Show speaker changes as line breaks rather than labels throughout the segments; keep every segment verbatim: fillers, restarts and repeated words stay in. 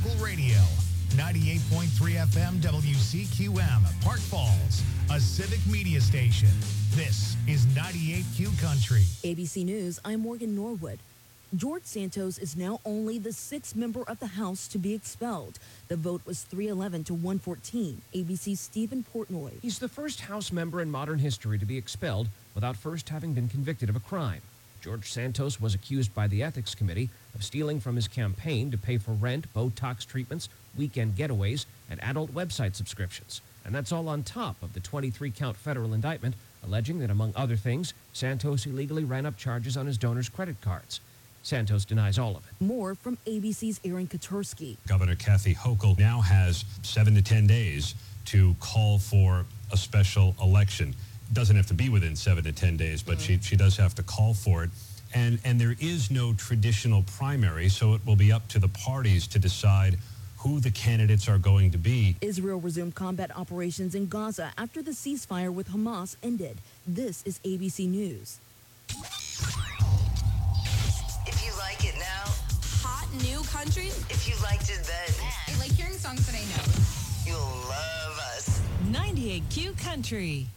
local radio. ninety-eight point three F M W C Q M, Park Falls, a civic media station. This is ninety-eight Q Country.
A B C News, I'm Morgan Norwood. George Santos is now only the sixth member of the House to be expelled. The vote was three eleven to one fourteen. A B C's Stephen Portnoy.
He's the first House member in modern history to be expelled without first having been convicted of a crime. George Santos was accused by the Ethics Committee of stealing from his campaign to pay for rent, Botox treatments, weekend getaways, and adult website subscriptions. And that's all on top of the twenty-three count federal indictment alleging that, among other things, Santos illegally ran up charges on his donors' credit cards. Santos denies all of it.
More from A B C's Aaron Katursky.
Governor Kathy Hochul now has seven to ten days to call for a special election. Doesn't have to be within seven to ten days, but mm-hmm. she, she does have to call for it. And, and there is no traditional primary, so it will be up to the parties to decide who the candidates are going to be.
Israel resumed combat operations in Gaza after the ceasefire with Hamas ended. This is A B C News.
If you like it now,
hot new country.
If you liked it then,
I like hearing songs that I know.
You'll love us.
ninety-eight Q Country.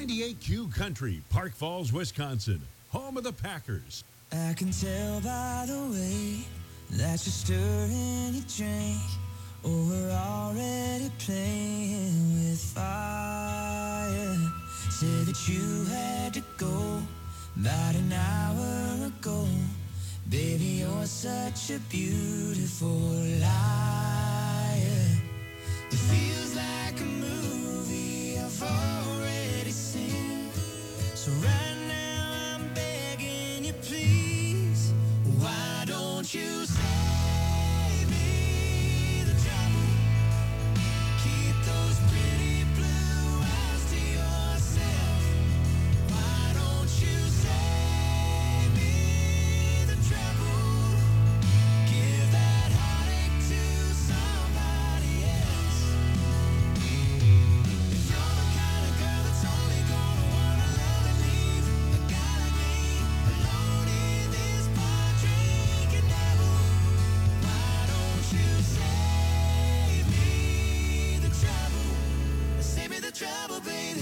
ninety-eight Q Country, Park Falls, Wisconsin, home of the Packers.
I can tell by the way that you're stirring your drink, or we're already playing with fire. Said that you had to go about an hour ago. Baby, you're such a beautiful liar. It feels like a movie I've already seen. So right now I'm begging you, please, why don't you save me the trouble? Keep those pretty blue eyes to yourself. Why don't you save me the trouble? Give that heartache to somebody else. If you're the kind of girl that's only gonna wanna love and leave a guy like me alone in this bar drinking devil, why don't you save me the trouble? Save me the trouble, baby.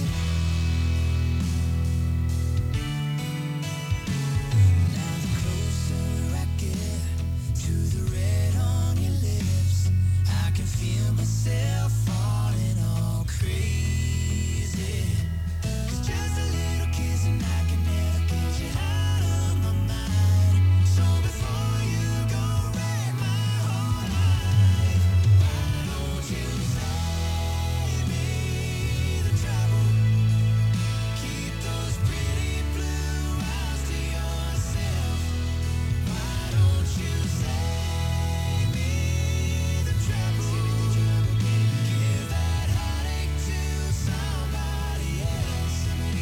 Now the closer I get to the red on your lips, I can feel myself falling all crazy. 'Cause just a little kiss and I can never get you out of my mind. So before you go wreck my whole life, why don't you save me the trouble? Keep those pretty blue eyes to yourself. Why don't you save me the trouble? Give that heartache to somebody else.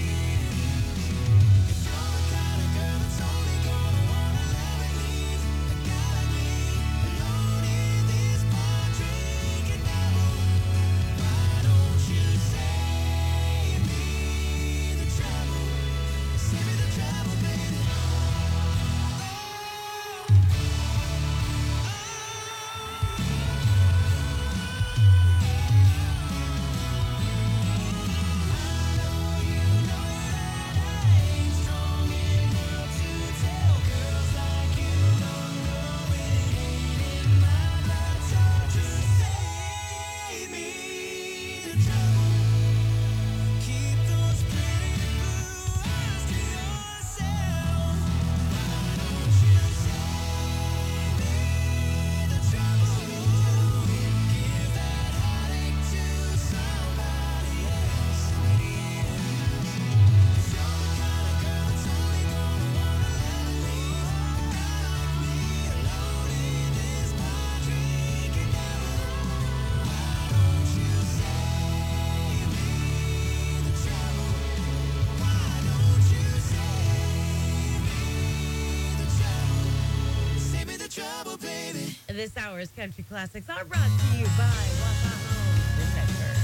If you're the kind of girl that's only gonna wanna love and leave a guy like me alone in this bar drinking devil, why don't you save me the trouble? Save me the trouble, baby.
This hour's country classics are brought to you by Wausau Homes in Medford.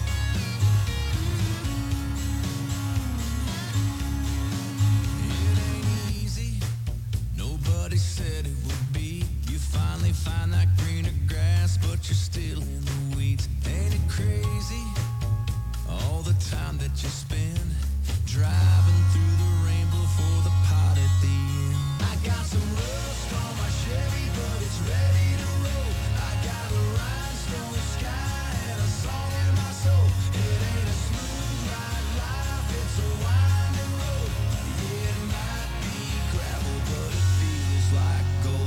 It ain't easy. Nobody said it would be. You finally find that greener grass, but you're still in the weeds. Ain't it crazy? All the time that you spend driving through the rainbow for the pot at the end. I got some rust on my Chevy, but it's ready to roll. I got a rhinestone sky and a song in my soul. It ain't a smooth ride life, it's a winding road. Yeah, it might be gravel, but it feels like gold.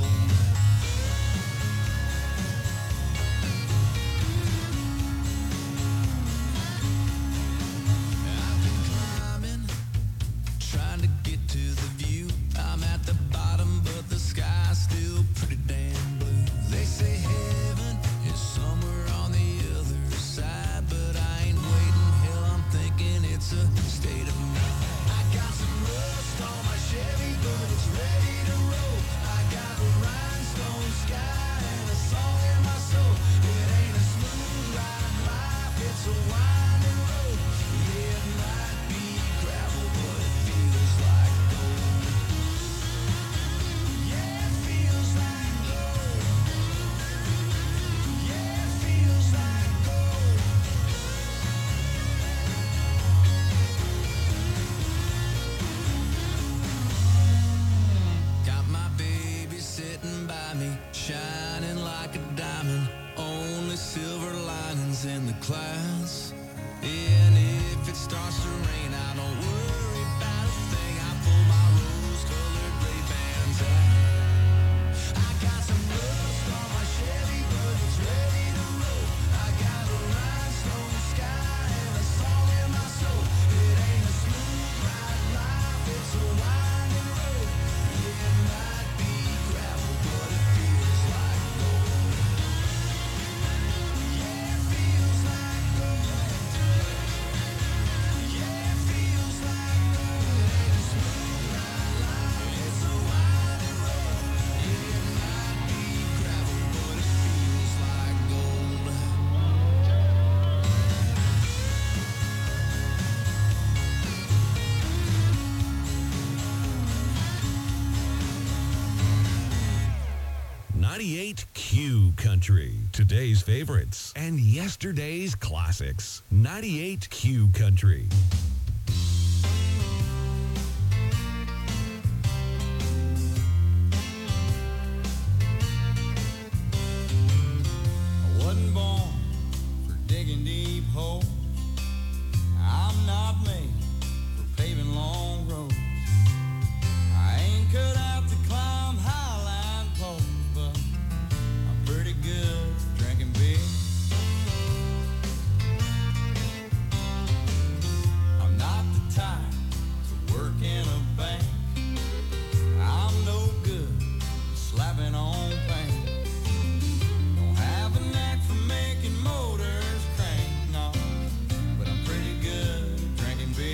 is in the clouds. And if it starts to rain, I don't worry about a thing. I pull my rose-colored Ray-Bans out. I got some rust on my Chevy, but it's ready to roll. I got a rhinestone sky and a song in my soul. It ain't a smooth ride life, it's a winding road. Yeah, it might be gravel, but it feels like gold. Yeah, it feels like gold. Yeah, it feels like gold. It ain't a smooth ride life, it's a winding road. Yeah, it might be gravel, but it feels like gold.
ninety-eight Q Country. Today's favorites and yesterday's classics. ninety-eight Q Country.
I wasn't born for digging deep holes. I'm not made for paving long roads. I ain't cut out to climb high-line poles, but I'm pretty good at drinking beer. I'm not the type to work in a bank. I'm no good at slapping on paint. Don't have a knack for making motors crank, no, but I'm pretty good at drinking beer.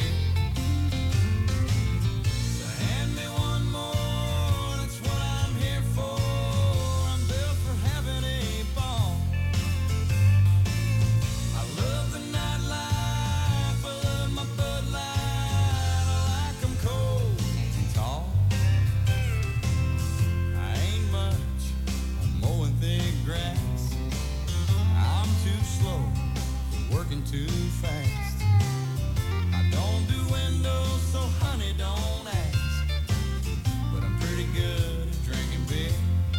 So hand me one more, that's what I'm here for. I'm built for having a ball. I love the nightlife, I love my Bud Light. I like 'em cold and tall. I ain't much on mowing thick grass. I'm too slow for working too fast. I don't do windows, so honey, don't ask. But I'm pretty good at drinking beer.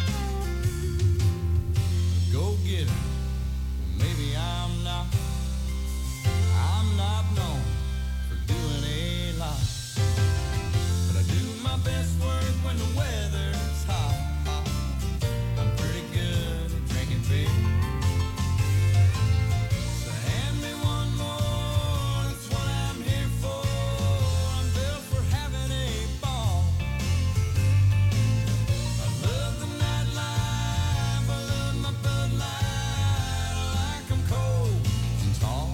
Go get it. Maybe I'm not. I'm not known for doing a lot. But I do my best work when the weather's hot. I'm pretty good at drinking beer. So hand me one more, that's what I'm here for. I'm built for having a ball. I love the nightlife, I love my Bud Light. I like 'em cold and tall.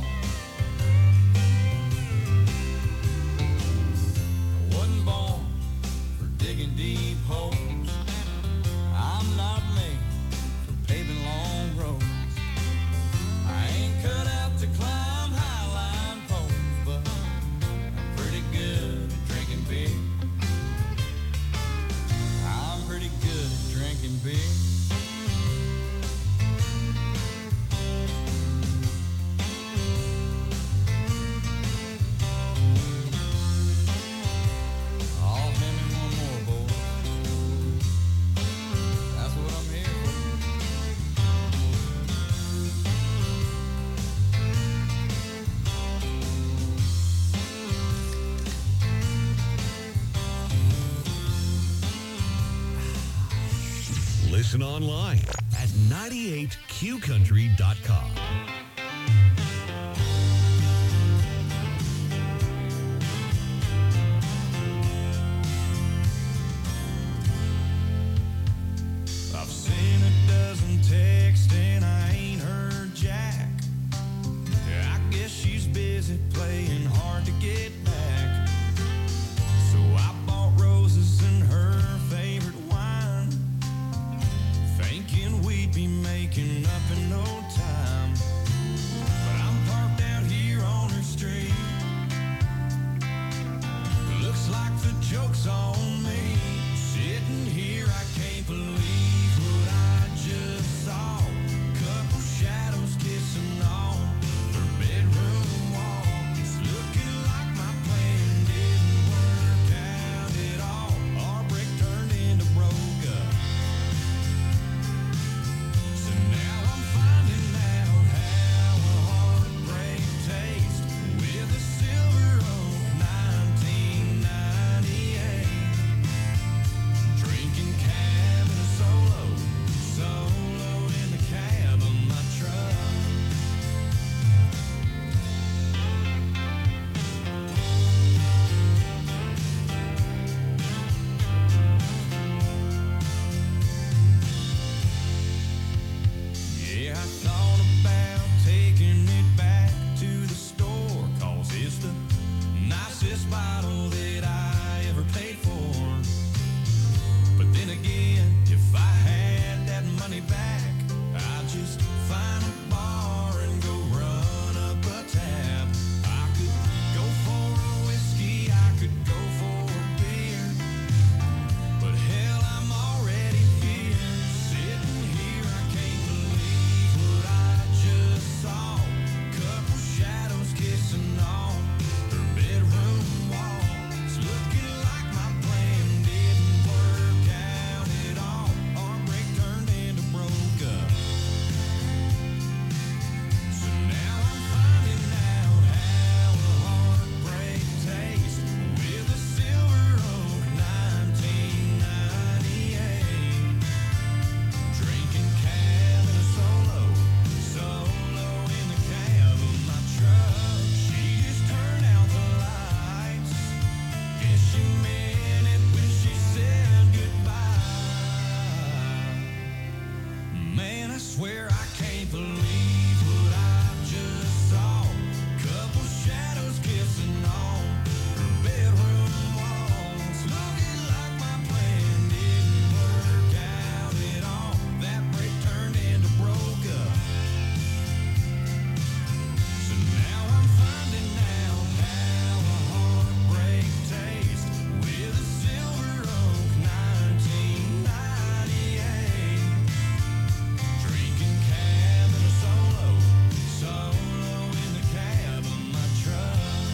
I wasn't born for digging deep holes. I'm not made for paving long roads. I ain't cut out to climb high-line poles, but I'm pretty good at drinking beer. I'm pretty good at drinking beer. Oh, hand me one more, boy. That's what I'm here for.
Listen online at ninety-eight q country dot com.
I've seen a dozen texts and I ain't heard Jack. I guess she's busy playing hard to get back. So I bought roses and her favorite wine, thinking we'd be making up in no time. Yeah, I thought about taking it back to the store, 'cause it's the nicest bottle that I ever paid for. But then again, if I had that money back, I'd just find a bar and go run up a tab. I could go for a whiskey, I could go for a beer, but hell, I'm already here, sitting here. I can't believe what I just saw. Couple shadows kissing on her bedroom wall. It's looking like my plan didn't work out at all. Heartbreak turned into broke up. So now I'm finding out how a heartbreak tastes with a Silver Oak nineteen ninety-eight. Drinking cab in a solo, solo in the cab of my truck. She just turned out the lights. Guess she meant it when she said goodbye. Man, I swear I can't believe what I just saw. Couple shadows kissing on her bedroom walls. Looking like my plan didn't work out at all. That break turned into broke up. So now I'm finding out how a heartbreak tastes with a Silver Oak nineteen ninety-eight. Drinking cab in a solo, solo in the cab of my truck.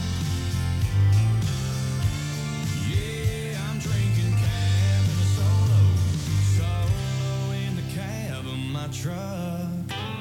Yeah, I'm drinking cab in a solo, solo in the cab of my truck.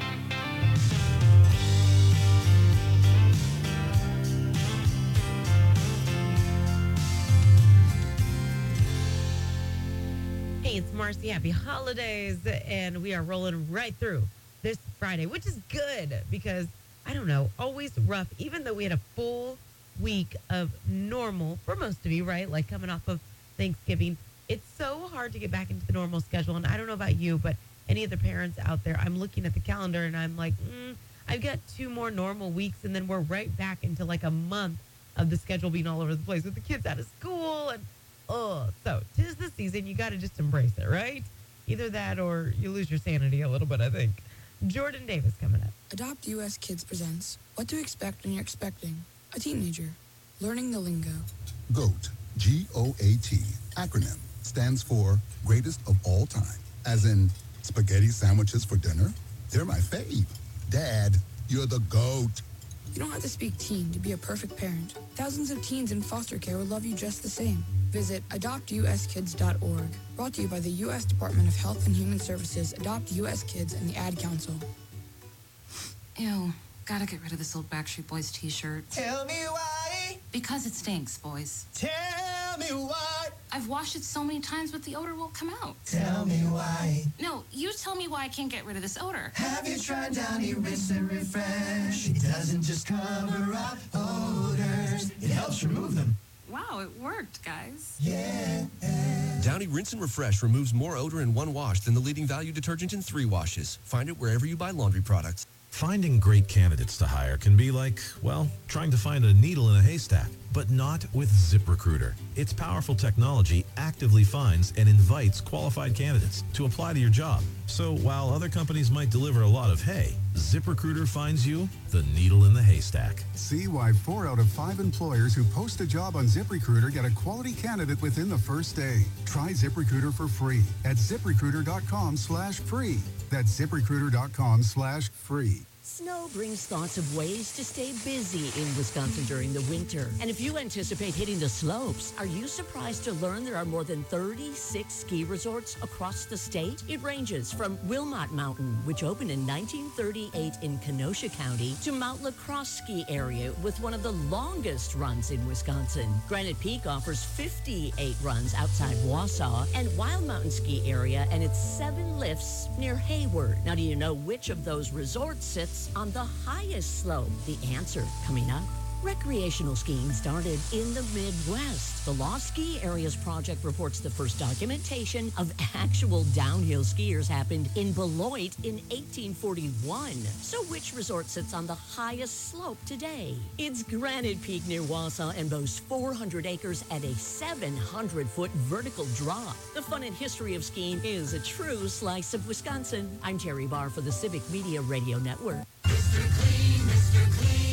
Hey, it's Marcy. Happy holidays. And we are rolling right through this Friday, which is good because, I don't know, always rough, even though we had a full week of normal for most of you, right? Like coming off of Thanksgiving. It's so hard to get back into the normal schedule. And I don't know about you, but any of the parents out there, I'm looking at the calendar and I'm like, mm, I've got two more normal weeks. And then we're right back into like a month of the schedule being all over the place with the kids out of school. And oh, so 'tis the season. You got to just embrace it, right? Either that or you lose your sanity a little bit, I think. Jordan Davis coming up.
Adopt U S Kids presents What to Expect When You're Expecting a Teenager. Learning the lingo.
GOAT, G O A T, acronym, stands for Greatest of All Time. As in, spaghetti sandwiches for dinner? They're my fave. Dad, you're the GOAT.
You don't have to speak teen to be a perfect parent. Thousands of teens in foster care will love you just the same. Visit adopt u s kids dot org. Brought to you by the U S Department of Health and Human Services, Adopt U S Kids, and the Ad Council.
Ew, gotta get rid of this old Backstreet Boys t-shirt.
Tell me why.
Because it stinks, boys.
Tell me why.
I've washed it so many times, but the odor won't come out.
Tell me why.
No, you tell me why I can't get rid of this odor.
Have you tried Downy Rinse and Refresh? It doesn't just cover up odors, it helps remove them.
Wow, it worked, guys.
Yeah.
Downy Rinse and Refresh removes more odor in one wash than the leading value detergent in three washes. Find it wherever you buy laundry products.
Finding great candidates to hire can be like, well, trying to find a needle in a haystack, but not with ZipRecruiter. Its powerful technology actively finds and invites qualified candidates to apply to your job. So while other companies might deliver a lot of hay, ZipRecruiter finds you the needle in the haystack.
See why four out of five employers who post a job on ZipRecruiter get a quality candidate within the first day. Try ZipRecruiter for free at ZipRecruiter.com slash free. That's ZipRecruiter.com slash free.
Snow brings thoughts of ways to stay busy in Wisconsin during the winter. And if you anticipate hitting the slopes, are you surprised to learn there are more than thirty-six ski resorts across the state? It ranges from Wilmot Mountain, which opened in nineteen thirty-eight in Kenosha County, to Mount LaCrosse Ski Area with one of the longest runs in Wisconsin. Granite Peak offers fifty-eight runs outside Wausau, and Wild Mountain Ski Area and its seven lifts near Hayward. Now, do you know which of those resorts sits on the highest slope? The answer coming up. Recreational skiing started in the Midwest. The Lost Ski Areas Project reports the first documentation of actual downhill skiers happened in Beloit in eighteen forty-one. So which resort sits on the highest slope today? It's Granite Peak near Wausau and boasts four hundred acres and a seven hundred foot vertical drop. The fun and history of skiing is a true slice of Wisconsin. I'm Terry Barr for the Civic Media Radio Network.
Mister Clean, Mister Clean.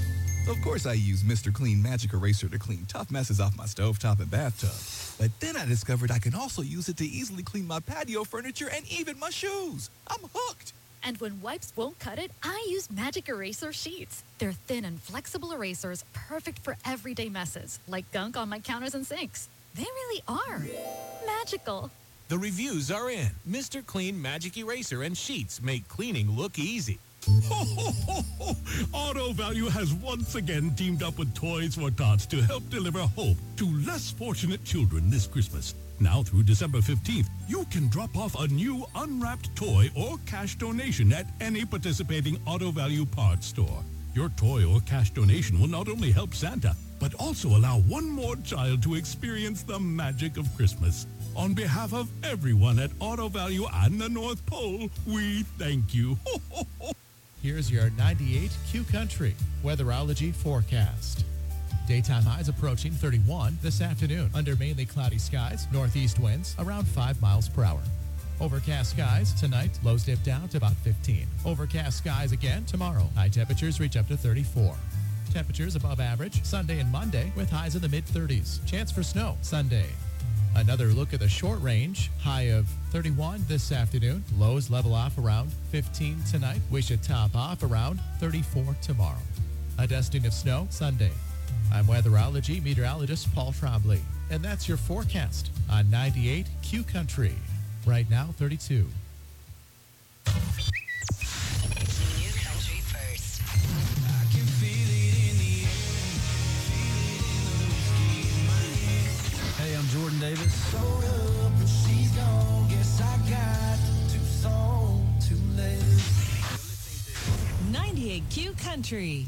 Of course I use Mister Clean Magic Eraser to clean tough messes off my stovetop and bathtub. But then I discovered I can also use it to easily clean my patio furniture and even my shoes. I'm hooked.
And when wipes won't cut it, I use Magic Eraser Sheets. They're thin and flexible erasers, perfect for everyday messes, like gunk on my counters and sinks. They really are magical.
The reviews are in. Mister Clean Magic Eraser and Sheets make cleaning look easy.
Ho, ho, ho, ho. Auto Value has once again teamed up with Toys for Tots to help deliver hope to less fortunate children this Christmas. Now through December fifteenth, you can drop off a new unwrapped toy or cash donation at any participating Auto Value parts store. Your toy or cash donation will not only help Santa, but also allow one more child to experience the magic of Christmas. On behalf of everyone at Auto Value and the North Pole, we thank you. Ho, ho, ho.
Here's your ninety-eight Q Country weatherology forecast. Daytime highs approaching thirty-one this afternoon under mainly cloudy skies, northeast winds around five miles per hour. Overcast skies tonight, lows dip down to about fifteen. Overcast skies again tomorrow. High temperatures reach up to thirty-four. Temperatures above average Sunday and Monday with highs in the mid thirties. Chance for snow Sunday. Another look at the short range. High of thirty-one this afternoon. Lows level off around fifteen tonight. We should top off around thirty-four tomorrow. A dusting of snow Sunday. I'm weatherology meteorologist Paul Trombley. And that's your forecast on ninety-eight Q Country. Right now, thirty-two.
New country first.
I can feel it in the air, feel it in the whiskey in my hand.
Hey, I'm Jordan Davis.
Showed up and she's gone. Guess I got too soon, too late.
ninety-eight Q Country.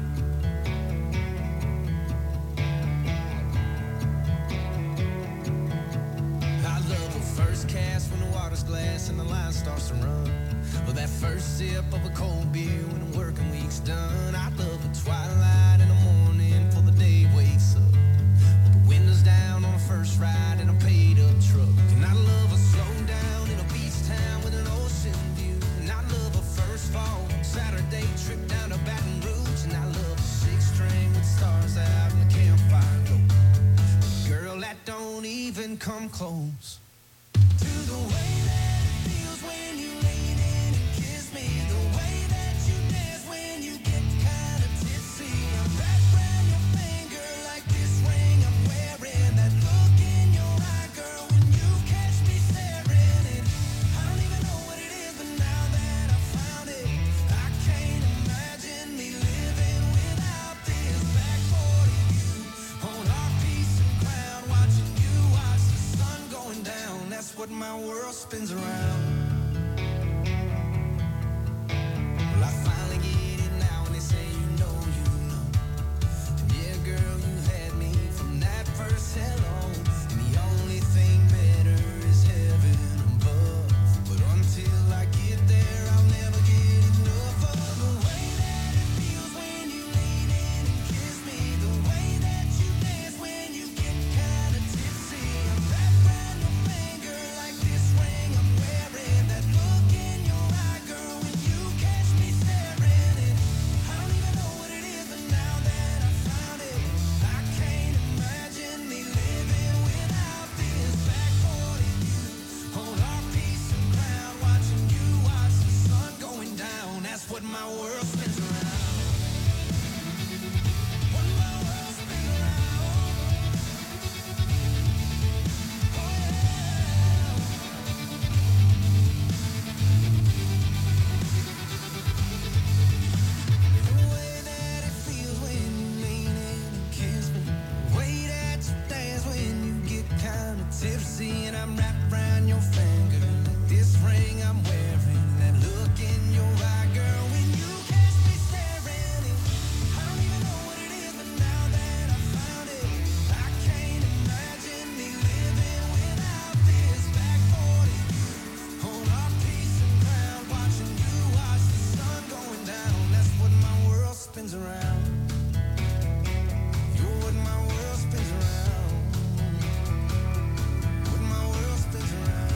I love a first cast when the water's glass and the line starts to run. Or that first sip of a cold beer when the working week's done. I love the twilight in the morning before the day wakes up. With the windows down on the first ride in a paid up truck. And I love a slow down in a beach town with an ocean view. And I love a first fall Saturday trip down to Baton Rouge. And I love a six string with stars out and the campfire glow. Girl, that don't even come close to the way that it feels when you lean in and kiss me. The way that you dance when you get kind of tipsy. I'm wrapped around your finger like this ring I'm wearing. That look in your eye, girl, when you catch me staring. And I don't even know what it is, but now that I found it, I can't imagine me living without this. Backboard of you on our piece of ground, watching you watch the sun going down. That's what my world spins around. Well, I finally get it now, and they say you know, you know. And yeah, girl, you had me from that first hello. And the only thing better is heaven above. But until I get there, I'll never get enough of the way that it feels when you lean in and kiss me. The way that you dance when you get kind of tipsy. I'm wrapped around your finger like this ring I'm wearing. spins around. You're what my world spins around. What my world spins around.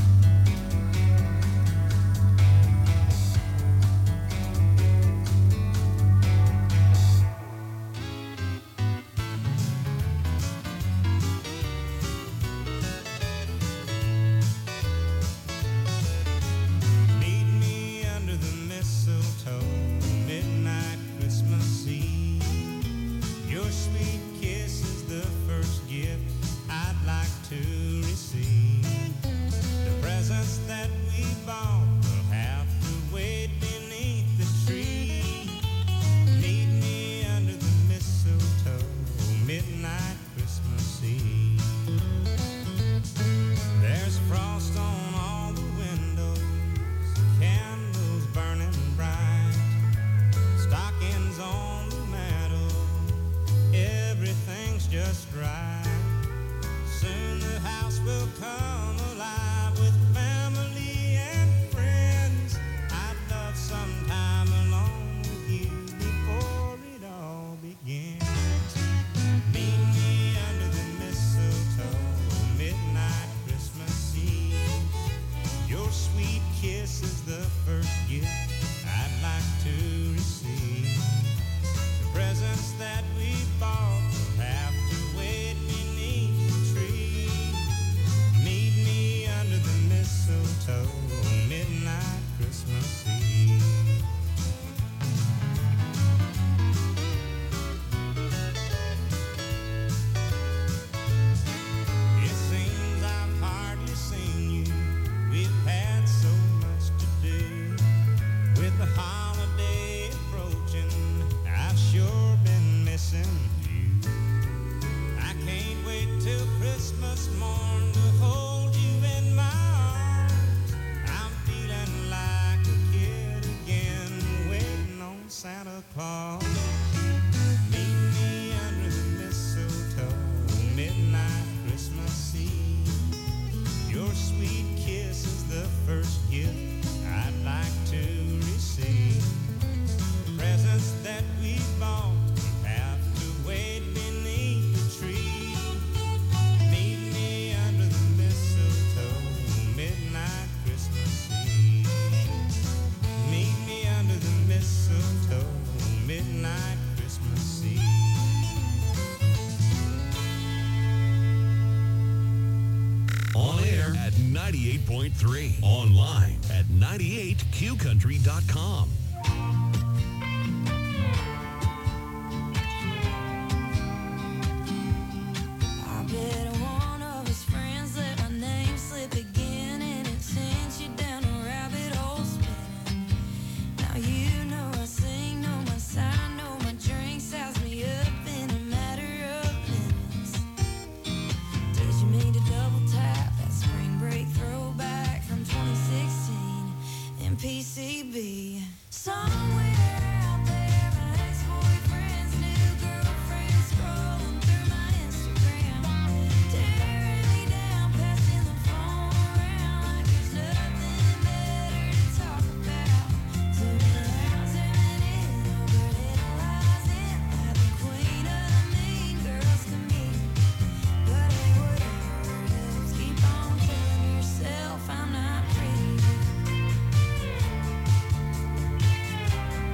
Meet me under the mistletoe, midnight Christmas Eve. Your sweet kiss is the first gift I'd like to receive. The presents that we bought will have to wait beneath the tree. Meet me under the mistletoe, midnight Christmas Eve. There's frost on all the windows, candles burning bright, stockings on the mantle, everything's just right. Soon the house will come alive with family and friends. I'd love some time alone with you before it all begins. Meet me under the mistletoe, midnight Christmas Eve. Your sweet kiss is the first gift I'd like to receive. The presents that we bought will have to wait beneath the tree. Meet me under the mistletoe, midnight Christmas Eve. It seems I've hardly seen you. We've had so much to do. With the holiday approaching, I've sure been missing you. I can't wait till Christmas morn to hold you in my arms. I'm feeling like a kid again, waiting on Santa Claus. Meet me under the mistletoe, midnight Christmas Eve. Your sweet kiss is the first gift I'd like to receive. The presents that we bought will have to wait beneath the tree. Meet me under the mistletoe, midnight Christmas Eve. Meet me under the mistletoe, midnight Christmas Eve.
On air at ninety-eight point three. Online at ninety-eight q country dot com.
I bet one of his friends let my name slip again, and it sends you down a rabbit hole spinning. Now you know I sing, know my sign, know my drink, size me up in a matter of minutes. Did you mean to double tap that spring break throwback from twenty sixteen in P C B? Somewhere out there, my ex-boyfriend's new girlfriend scrolling through my Instagram, tearing me down, passing the phone around like there's nothing better to talk about. Too many rounds, too many overanalyzing, like the queen of the mean girls to me. But hey, whatever it is, keep on telling yourself I'm not pretty.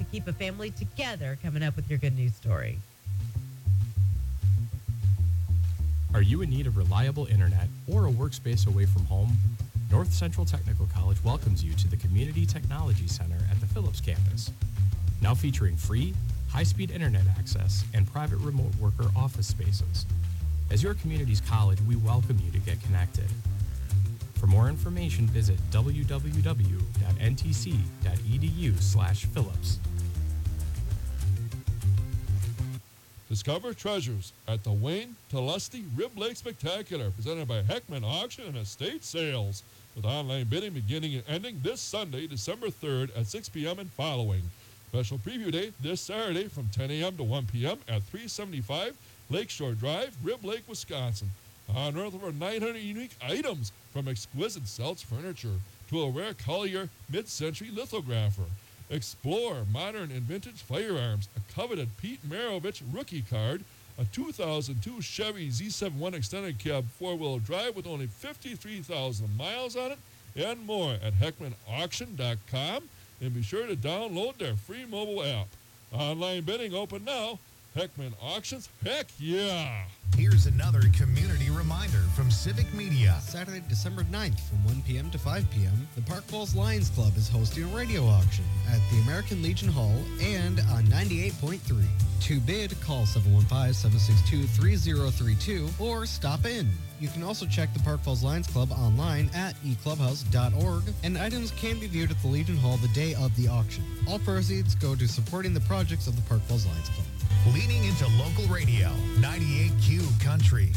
keep a family together coming up with your good news story.
Are you in need of reliable internet or a workspace away from home? North Central Technical College welcomes you to the Community Technology Center at the Phillips campus. Now featuring free, high-speed internet access and private remote worker office spaces. As your community's college, we welcome you to get connected. For more information, visit w w w dot n t c dot e d u slash Phillips.
Discover treasures at the Wayne Telusty Rib Lake Spectacular, presented by Heckman Auction and Estate Sales, with online bidding beginning and ending this Sunday, December third at six p.m. and following. Special preview day this Saturday from ten a.m. to one p.m. at three seventy-five Lakeshore Drive, Rib Lake, Wisconsin. Unearth over nine hundred unique items, from exquisite Seltz furniture to a rare Collier mid-century lithographer. Explore modern and vintage firearms, a coveted Pete Maravich rookie card, a two thousand two Chevy Z seventy-one extended cab four-wheel drive with only fifty-three thousand miles on it, and more at heckman auction dot com. And be sure to download their free mobile app. Online bidding open now. Heckman Auctions, heck yeah!
Here's another community reminder from Civic Media.
Saturday, December ninth from one p.m. to five p.m., the Park Falls Lions Club is hosting a radio auction at the American Legion Hall and on ninety-eight point three. To bid, call seven one five, seven six two, three zero three two or stop in. You can also check the Park Falls Lions Club online at e clubhouse dot org, and items can be viewed at the Legion Hall the day of the auction. All proceeds go to supporting the projects of the Park Falls Lions Club.
Leaning into local radio, ninety-eight Q Country.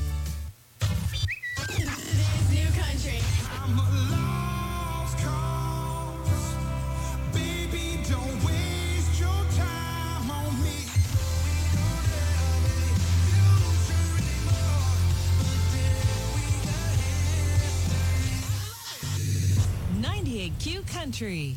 This new country.
I'm a lost cause. Baby, don't waste your time on me.
ninety-eight Q Country.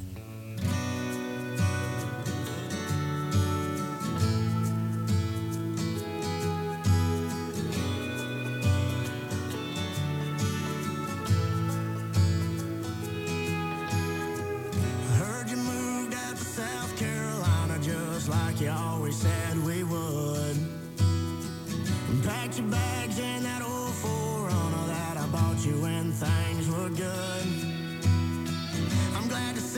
Heard you moved out to South Carolina just like you always said we would. And packed your bags in that old four runner that I bought you when things were good. I'm glad to see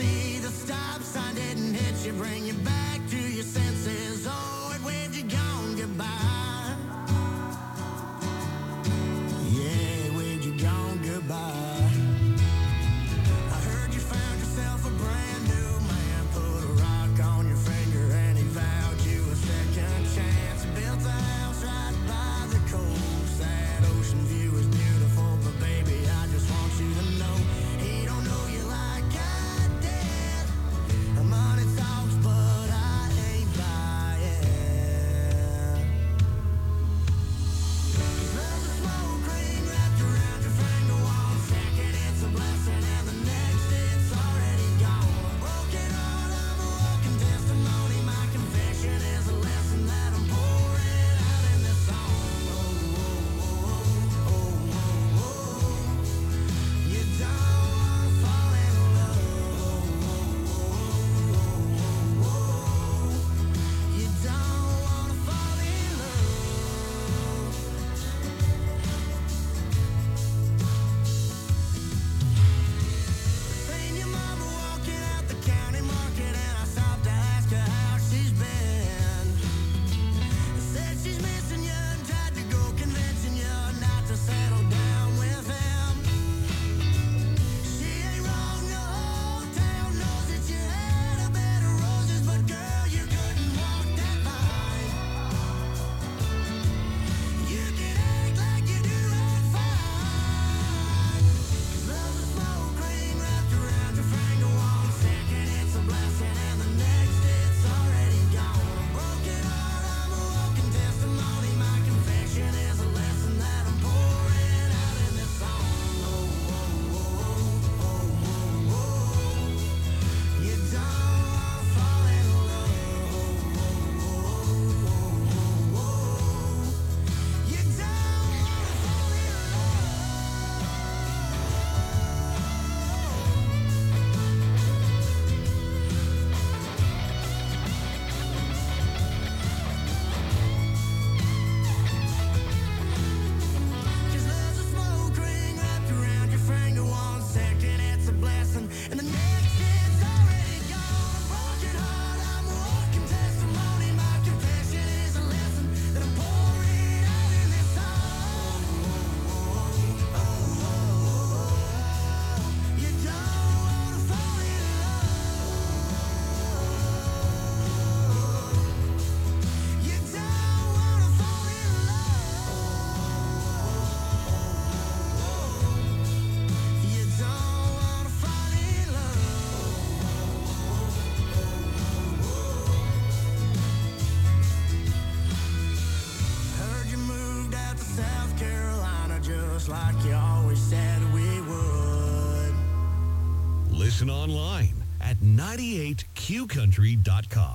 like you always said we would.
Listen online at ninety-eight q country dot com.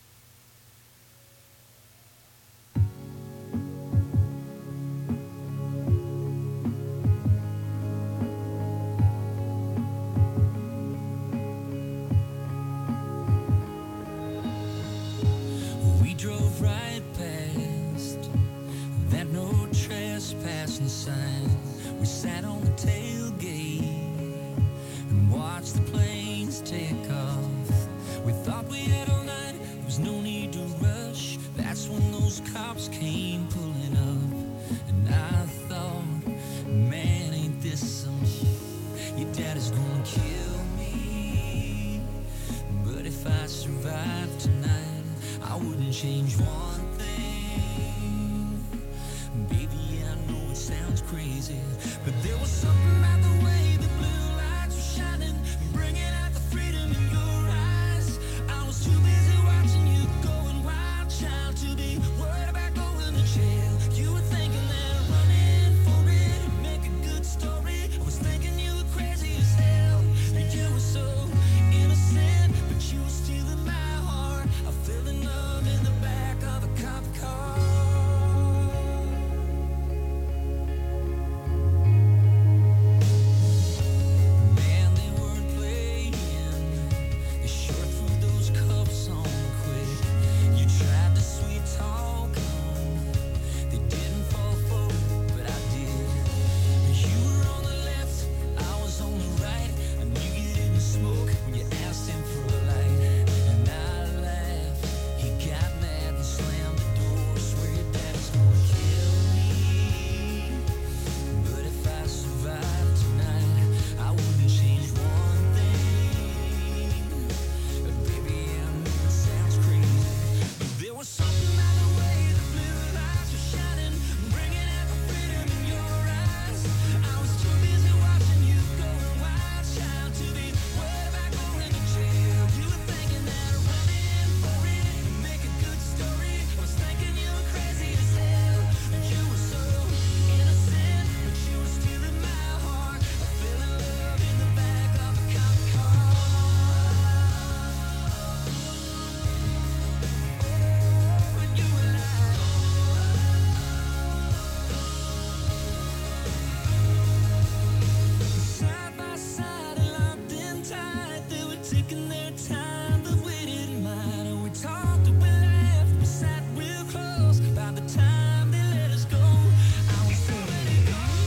We drove right past that no trespassing sign. We sat on the tailgate and watched the planes take off. We thought we had all night, there was no need to rush. That's when those cops came pulling up. And I thought, man, ain't this some shit? Your daddy's gonna kill me. But if I survive tonight, I wouldn't change one thing. Baby, I know it sounds crazy, but there was something about the way the blue lights were shining, bringing out the freedom in your eyes. I was too busy watching you going wild, child, to be worried about going to jail. You were thinking that running for it would make a good story. I was thinking you were crazy as hell. You were so innocent, but you were stealing my heart. I fell in love in the back of a cop car. Man, they weren't playing. They sure threw those cuffs on quick. You tried to sweet talk them. They didn't fall for it, but I did. You were on the left, I was on the right. I knew you didn't smoke when you asked him for a light. And I laughed. He got mad and slammed the door. Swear your dad's gonna kill me. But if I survive tonight, I wouldn't change one thing. Baby, I know it sounds crazy, but there was something about the way the blue lights were shining, bringing out the freedom in your eyes. I was too busy watching you going wild, child, to be worried about going to jail. You were thinking that running for it would make a good story. I was thinking you were crazy as hell. You were so innocent, but you were stealing my heart. I fell in love in the back of a cop car. When you were lying. Side by side and locked in tight, they were taking their time, but we didn't mind. We talked, we laughed, we sat real close. By the time they let us go, I was already gone.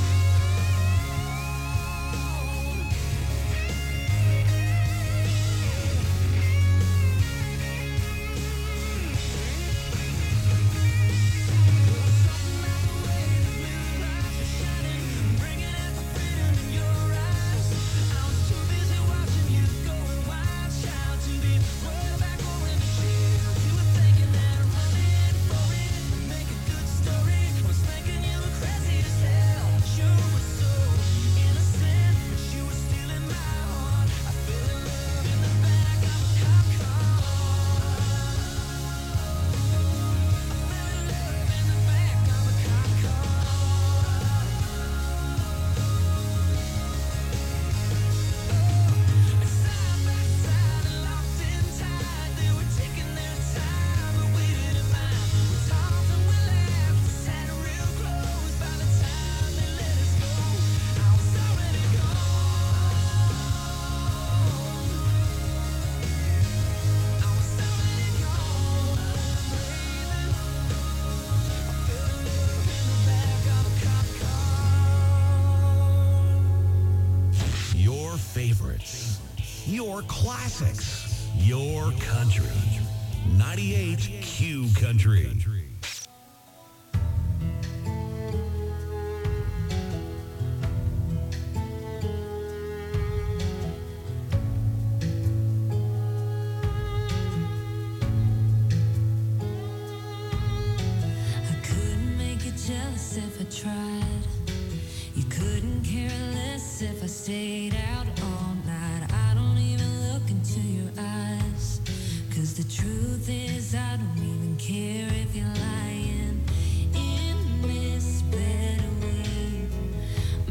Bringing out the freedom in your eyes. I was too busy watching you going wild, child, to be worried about going to jail. You were thinking that running for it would make a good story. I was thinking you were crazy as hell. You were so innocent, but you were stealing my heart. I fell in love in the back of a cop car. I fell in love in the back of a cop car. Side by side and locked in tight, they were taking their time, but we didn't mind. We talked and we laughed, we sat real close. By the time they let us go, I was already gone. I was already gone, baby. I fell in love in the back of a cop car.
Your favorites, your classics, your country. ninety-eight Q Country.
I couldn't make you jealous if I tried. You couldn't care less if I stayed out all night. I don't even look into your eyes, 'cause the truth is I don't even care if you're lying in this bed away.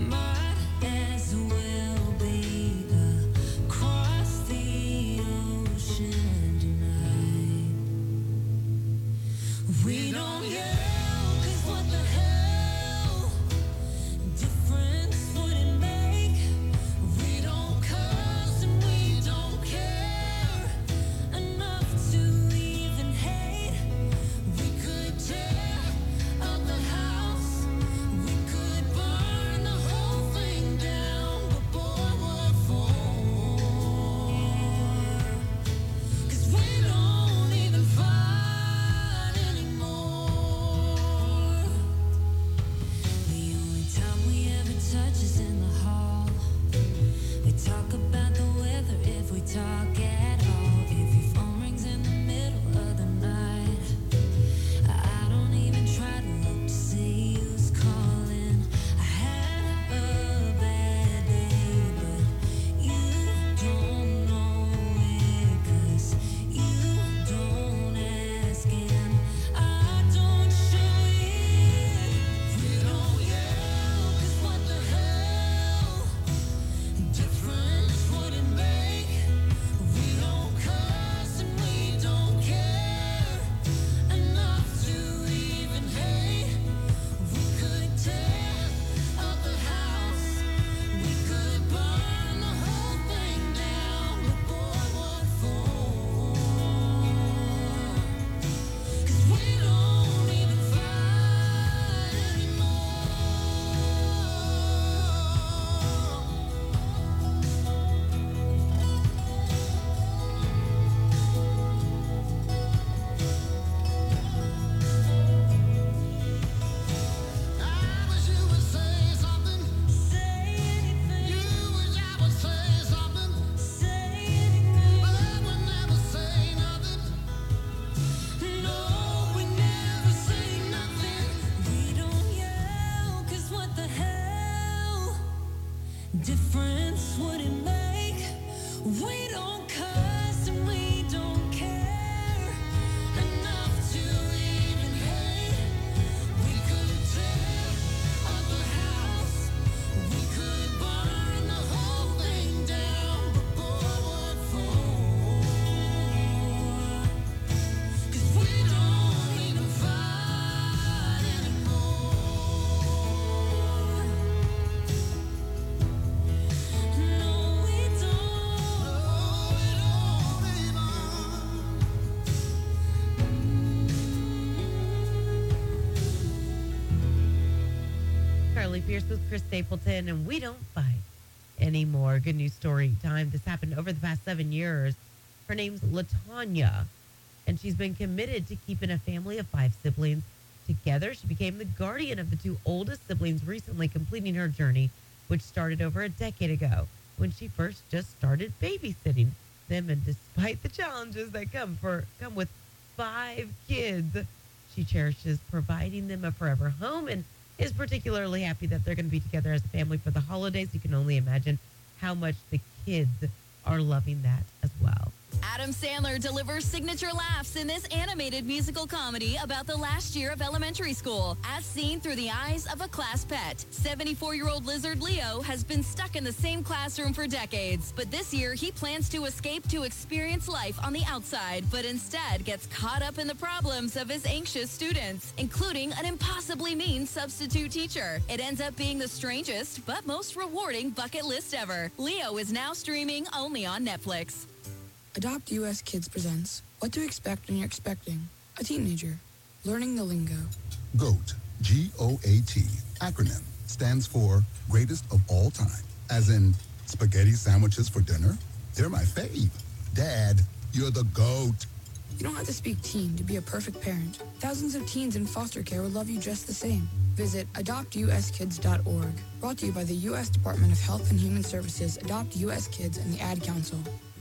Carly Pierce with Chris Stapleton, and we don't fight anymore. Good news story time. This happened over the past seven years. Her name's LaTanya, and she's been committed to keeping a family of five siblings together. She became the guardian of the two oldest siblings, recently completing her journey, which started over a decade ago when she first just started babysitting them. And despite the challenges that come for come with five kids, she cherishes providing them a forever home and is particularly happy that they're going to be together as a family for the holidays. You can only imagine how much the kids are loving that as well.
Adam Sandler delivers signature laughs in this animated musical comedy about the last year of elementary school, as seen through the eyes of a class pet. seventy-four-year-old lizard Leo has been stuck in the same classroom for decades, but this year he plans to escape to experience life on the outside, but instead gets caught up in the problems of his anxious students, including an impossibly mean substitute teacher. It ends up being the strangest but most rewarding bucket list ever. Leo is now streaming only on Netflix.
Adopt U S Kids presents What to Expect When You're Expecting a Teenager. Learning the lingo.
GOAT, G O A T, acronym, stands for greatest of all time. As in, spaghetti sandwiches for dinner? They're my fave. Dad, you're the GOAT.
You don't have to speak teen to be a perfect parent. Thousands of teens in foster care will love you just the same. Visit adopt u s kids dot org. Brought to you by the U S Department of Health and Human Services, Adopt U S Kids, and the Ad Council.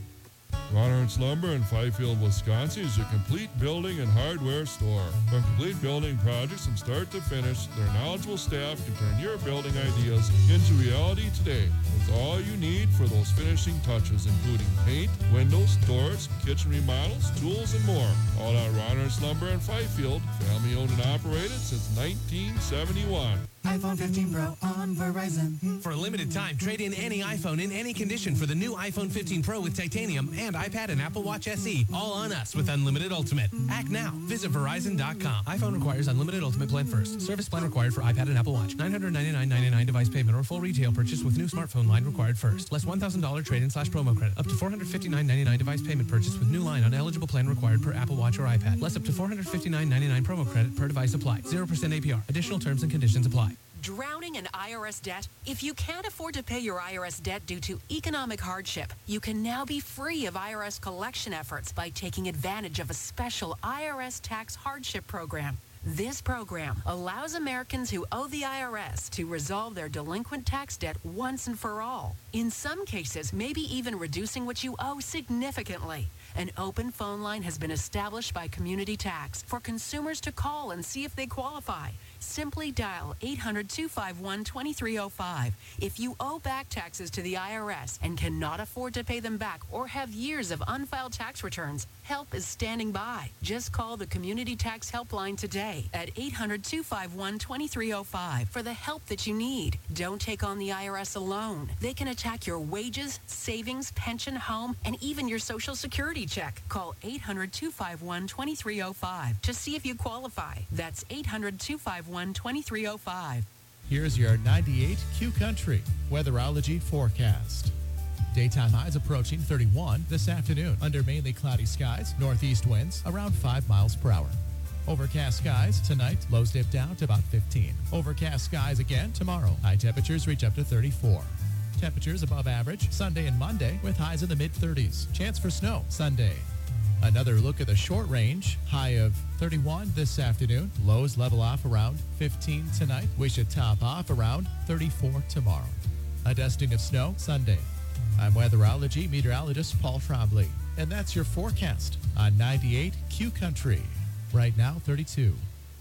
Ron Ernst Lumber in Fifield, Wisconsin is your complete building and hardware store. From complete building projects from start to finish, their knowledgeable staff can turn your building ideas into reality today with all you need for those finishing touches, including paint, windows, doors, kitchen remodels, tools, and more. All at Ron Ernst Lumber in Fifield, family owned and operated since nineteen seventy-one.
iPhone fifteen Pro on Verizon.
For a limited time, trade in any iPhone in any condition for the new iPhone fifteen Pro with titanium and iPad and Apple Watch S E. All on us with Unlimited Ultimate. Act now. Visit Verizon dot com. iPhone requires Unlimited Ultimate plan first. Service plan required for iPad and Apple Watch. nine hundred ninety-nine dollars and ninety-nine cents device payment or full retail purchase with new smartphone line required first. Less one thousand dollars trade-in slash promo credit. Up to four hundred fifty-nine dollars and ninety-nine cents device payment purchase with new line on eligible plan required per Apple Watch or iPad. Less up to four hundred fifty-nine dollars and ninety-nine cents promo credit per device applied. zero percent A P R. Additional terms and conditions apply.
Drowning in I R S debt? If you can't afford to pay your I R S debt due to economic hardship, you can now be free of I R S collection efforts by taking advantage of a special I R S tax hardship program. This program allows Americans who owe the I R S to resolve their delinquent tax debt once and for all. In some cases, maybe even reducing what you owe significantly. An open phone line has been established by Community Tax for consumers to call and see if they qualify. Simply dial eight hundred, two five one, two three zero five. If you owe back taxes to the I R S and cannot afford to pay them back or have years of unfiled tax returns, help is standing by. Just call the Community Tax Helpline today at eight hundred, two five one, two three zero five for the help that you need. Don't take on the I R S alone. They can attack your wages, savings, pension, home, and even your Social Security check. Call eight hundred, two five one, two three zero five to see if you qualify. That's eight hundred, two five one, two three zero five.
Here's your ninety-eight Q Country weatherology forecast. Daytime highs approaching thirty-one this afternoon under mainly cloudy skies, northeast winds around five miles per hour. Overcast skies tonight, lows dip down to about fifteen. Overcast skies again tomorrow. High temperatures reach up to thirty-four. Temperatures above average Sunday and Monday with highs in the mid thirties. Chance for snow Sunday. Another look at the short range. High of thirty-one this afternoon. Lows level off around fifteen tonight. We should top off around thirty-four tomorrow. A dusting of snow Sunday. I'm weatherology meteorologist Paul Trombley. And that's your forecast on ninety-eight Q Country. Right now, thirty-two.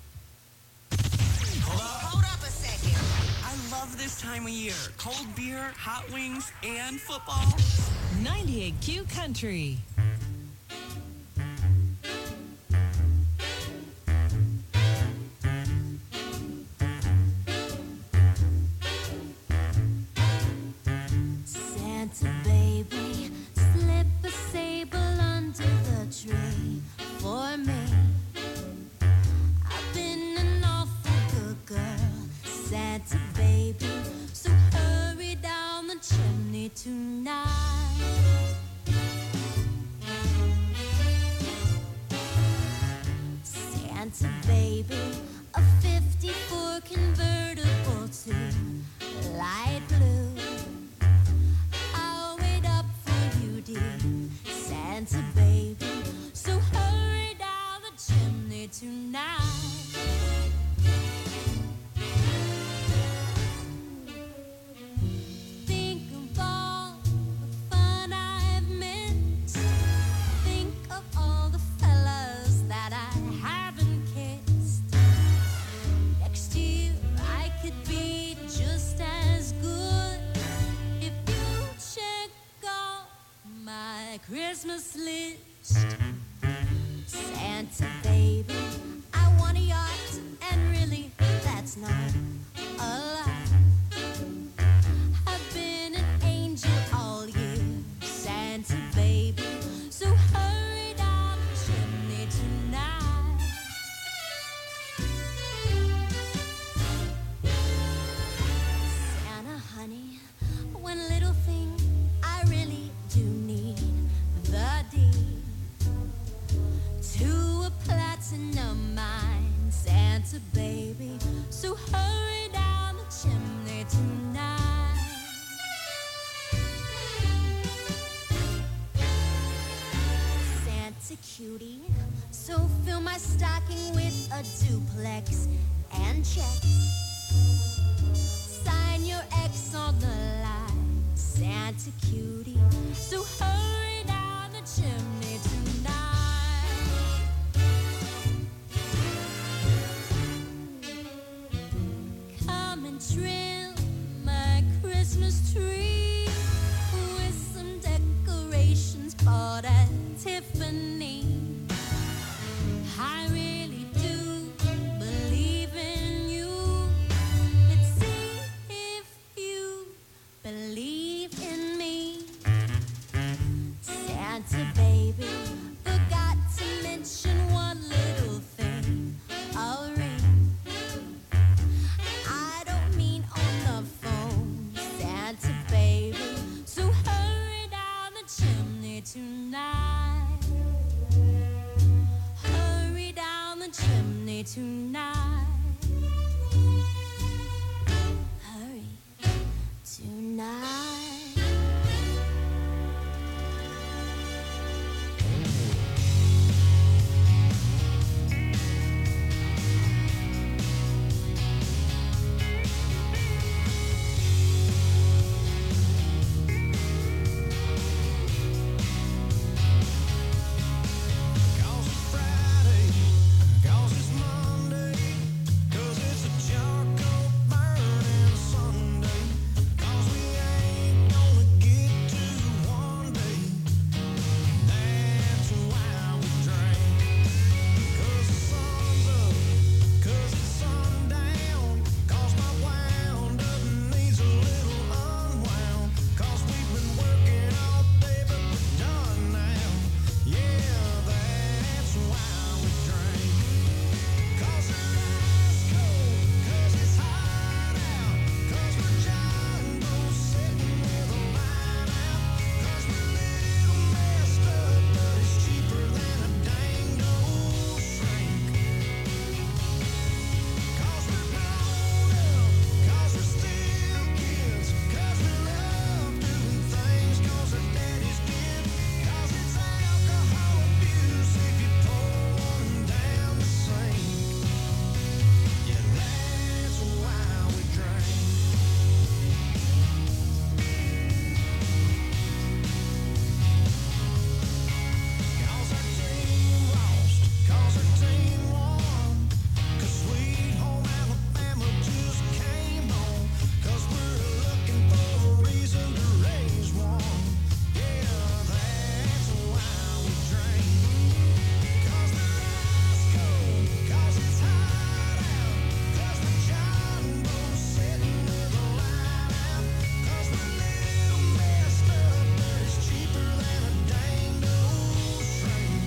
Hold up. Hold up a second. I love this time of year. Cold beer, hot wings, and football.
ninety-eight Q Country.
Santa baby, slip a sable under the tree for me. I've been an awful good girl, Santa baby, so hurry down the chimney tonight. So hurry down the chimney tonight. Santa cutie, so fill my stocking with a duplex and checks. Sign your X on the line, Santa cutie. So hurry down the chimney tonight. Come and trim my Christmas tree with some decorations bought at Tiffany. I really do believe in you. Let's see if you believe in me. Santa baby, forgot to mention one little thing. A ring. I don't mean on the phone, Santa baby. So hurry down the chimney tonight. Hurry down the chimney tonight. Hurry tonight. Cause it's Friday, cause it's Monday, cause it's a charcoal burning Sunday, cause we ain't gonna get to one day. That's why we drink. Cause the sun's up, cause it's sundown, cause my wound up needs a little unwound, cause we've been working all day but we're done now. Yeah, that's why we drink. Cause we're ice cold, cause it's hot out, cause we're jumbo sitting with a line out, cause we're a little messed up, but it's cheaper than a dang old shrink. Cause we're grown up, cause we're still kids, cause we love doing things cause our daddies did, cause it's alcohol abuse if you pour one down the sink. Yeah, that's why we drink. Cause our team lost, cause our team won, cause Sweet Home Alabama just came home, cause we're looking for a reason to raise one. Yeah, that's why we drink. Cause we're ice cold, cause it's hot out, cause we're jumbo sitting with a line out, cause we're a little messed up, but it's cheaper than a dang old shrink.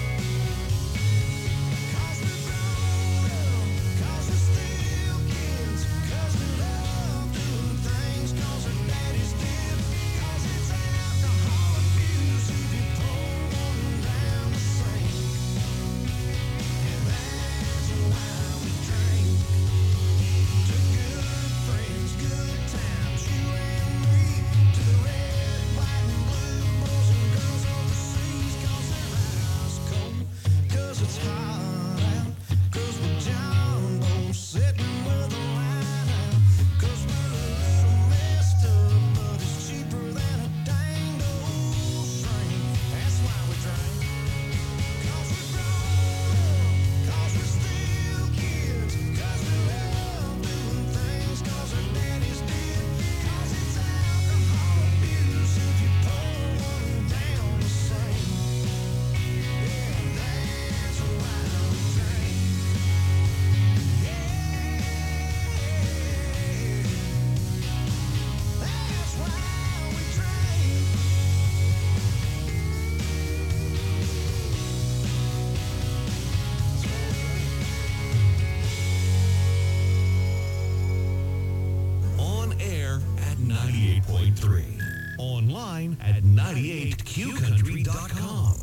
Cause we're grown up, cause we're still kids, cause we love doing things cause our daddies did, cause it's alcohol abuse if you pour one down the sink. And that's why we drink. To good friends, good times, you and me, to the red, white, and blue boys and girls overseas, cause they're ice cold, cause it's hot out, cause we're jumbo sitting with a line out, cause we're a little messed up, but it's cheaper than a dang old shrink. That's why we drink. Cause we're grown up, cause we're still kids, cause we love doing things cause our daddies did, cause it's alcohol abuse if you pour one down the sink. Yeah, that's why we drink. Yeah, that's why we drink.
On air at ninety-eight point three. Online at ninety-eight q country dot com.